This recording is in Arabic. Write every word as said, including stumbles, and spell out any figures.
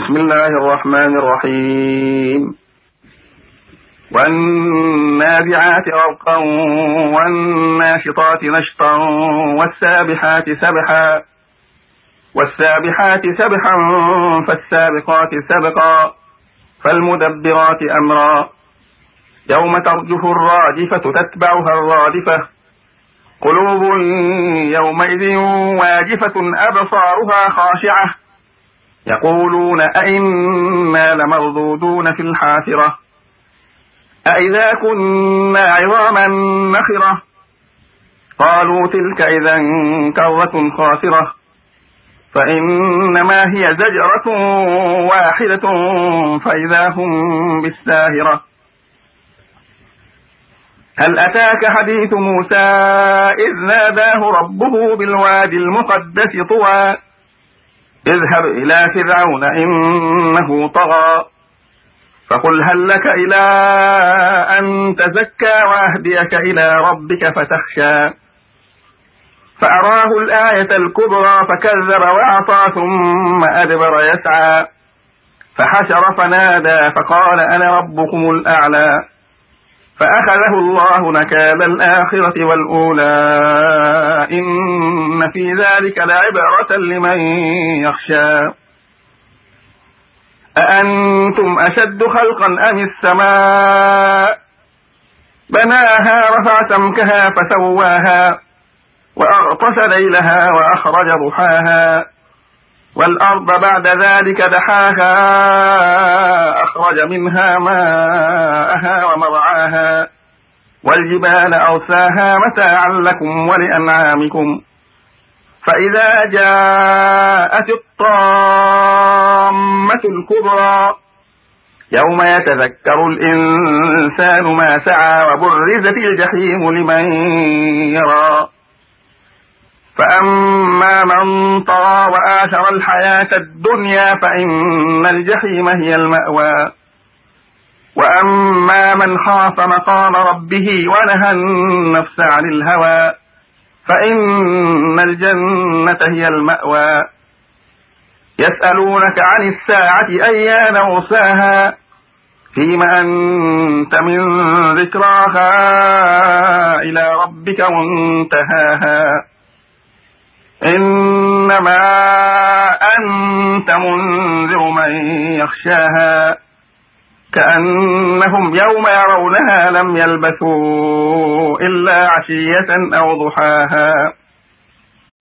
بسم الله الرحمن الرحيم. والنازعات غرقا والناشطات نشطا والسابحات سبحا والسابحات سبحا فالسابقات سبقا فالمدبرات أمرا يوم ترجف الراجفة تتبعها الرادفة قلوب يومئذ واجفة أبصارها خاشعة يقولون أئنا لمردودون في الحافرة أئذا كنا عظاما نخرة قالوا تلك إذا كرة خاسرة فإنما هي زجرة واحدة فإذا هم بالساهرة. هل أتاك حديث موسى إذ ناداه ربه بالوادي المقدس طوى اذهب إلى فرعون إنه طغى فقل هل لك إلى أن تزكى وأهديك إلى ربك فتخشى فأراه الآية الكبرى فكذب وعصى ثم أدبر يسعى فحشر فنادى فقال أنا ربكم الأعلى فأخذه الله نكال الآخرة والأولى إن في ذلك لعبرة لمن يخشى. أأنتم أشد خلقا أم السماء بناها رفع سمكها فسواها وأغطش ليلها وأخرج ضحاها والأرض بعد ذلك دحاها أخرج منها ماءها ومرعاها والجبال أرساها متاعا لكم ولأنعامكم فإذا جاءت الطامة الكبرى يوم يتذكر الإنسان ما سعى وبرزت الجحيم لمن يرى فأما من طغى وآثر الحياة الدنيا فإن الجحيم هي المأوى وأما من خاف مقام ربه ونهى النفس عن الهوى فإن الجنة هي المأوى. يسألونك عن الساعة أيان مرساها فيم أنت من ذكراها إلى ربك منتهاها إنما أنت منذر من يخشاها كأنهم يوم يرونها لم يلبثوا إلا عشية أو ضحاها.